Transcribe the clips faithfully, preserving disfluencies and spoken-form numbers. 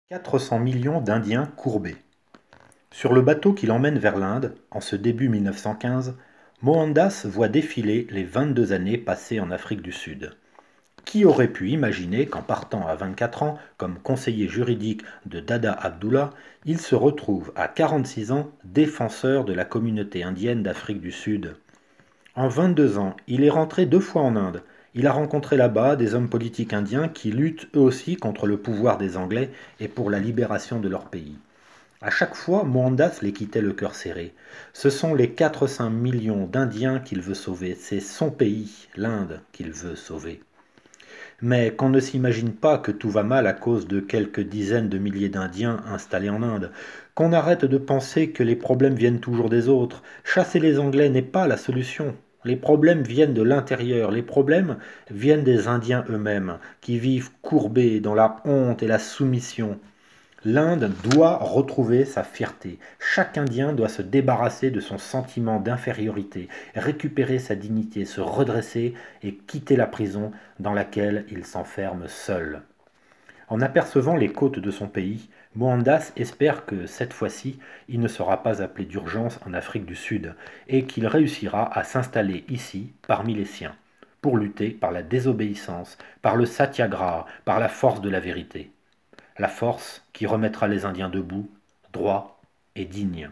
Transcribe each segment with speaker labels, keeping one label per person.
Speaker 1: quatre cents millions d'Indiens courbés. Sur le bateau qui l'emmène vers l'Inde, en ce début mille neuf cent quinze, Mohandas voit défiler les vingt-deux années passées en Afrique du Sud. Qui aurait pu imaginer qu'en partant à vingt-quatre ans comme conseiller juridique de Dada Abdullah, il se retrouve à quarante-six ans défenseur de la communauté indienne d'Afrique du Sud. En vingt-deux ans, il est rentré deux fois en Inde. Il a rencontré là-bas des hommes politiques indiens qui luttent eux aussi contre le pouvoir des Anglais et pour la libération de leur pays. À chaque fois, Mohandas les quittait le cœur serré. Ce sont les quatre-cents millions d'Indiens qu'il veut sauver. C'est son pays, l'Inde, qu'il veut sauver. Mais qu'on ne s'imagine pas que tout va mal à cause de quelques dizaines de milliers d'Indiens installés en Inde. Qu'on arrête de penser que les problèmes viennent toujours des autres. Chasser les Anglais n'est pas la solution. Les problèmes viennent de l'intérieur, les problèmes viennent des Indiens eux-mêmes, qui vivent courbés dans la honte et la soumission. L'Inde doit retrouver sa fierté. Chaque Indien doit se débarrasser de son sentiment d'infériorité, récupérer sa dignité, se redresser et quitter la prison dans laquelle il s'enferme seul. En apercevant les côtes de son pays, Mohandas espère que cette fois-ci, il ne sera pas appelé d'urgence en Afrique du Sud et qu'il réussira à s'installer ici parmi les siens, pour lutter par la désobéissance, par le satyagraha, par la force de la vérité. La force qui remettra les Indiens debout, droits et dignes.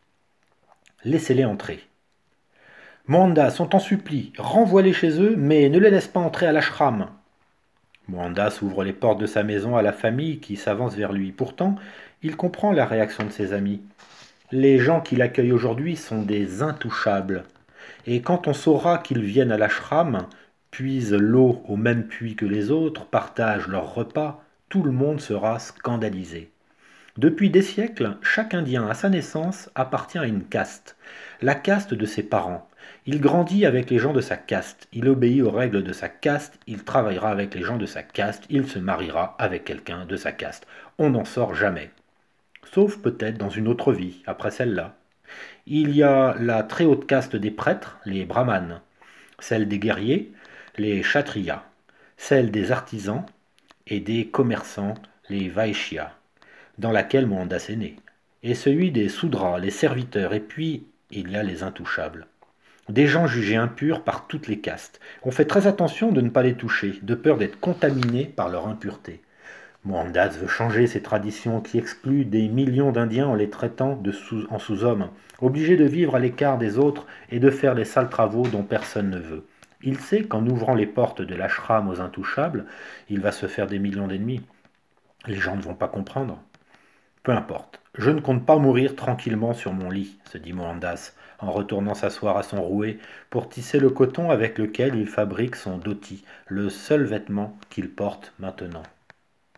Speaker 1: Laissez-les entrer. Mohandas, on t'en supplie, renvoie-les chez eux, mais ne les laisse pas entrer à l'ashram. Mohandas ouvre les portes de sa maison à la famille qui s'avance vers lui. Pourtant, il comprend la réaction de ses amis. Les gens qui l'accueillent aujourd'hui sont des intouchables. Et quand on saura qu'ils viennent à l'ashram, puisent l'eau au même puits que les autres, partagent leurs repas, tout le monde sera scandalisé. Depuis des siècles, chaque Indien à sa naissance appartient à une caste, la caste de ses parents. Il grandit avec les gens de sa caste, il obéit aux règles de sa caste, il travaillera avec les gens de sa caste, il se mariera avec quelqu'un de sa caste. On n'en sort jamais. Sauf peut-être dans une autre vie, après celle-là. Il y a la très haute caste des prêtres, les brahmanes, celle des guerriers, les kshatriyas, celle des artisans et des commerçants, les vaishyas, dans laquelle Mohandas est né, et celui des soudras, les serviteurs, et puis il y a les intouchables. Des gens jugés impurs par toutes les castes. On fait très attention de ne pas les toucher, de peur d'être contaminés par leur impureté. Mohandas veut changer ces traditions qui excluent des millions d'Indiens en les traitant de sous, en sous-hommes, obligés de vivre à l'écart des autres et de faire les sales travaux dont personne ne veut. Il sait qu'en ouvrant les portes de l'ashram aux intouchables, il va se faire des millions d'ennemis. Les gens ne vont pas comprendre. Peu importe, je ne compte pas mourir tranquillement sur mon lit, se dit Mohandas, en retournant s'asseoir à son rouet pour tisser le coton avec lequel il fabrique son dhoti, le seul vêtement qu'il porte maintenant.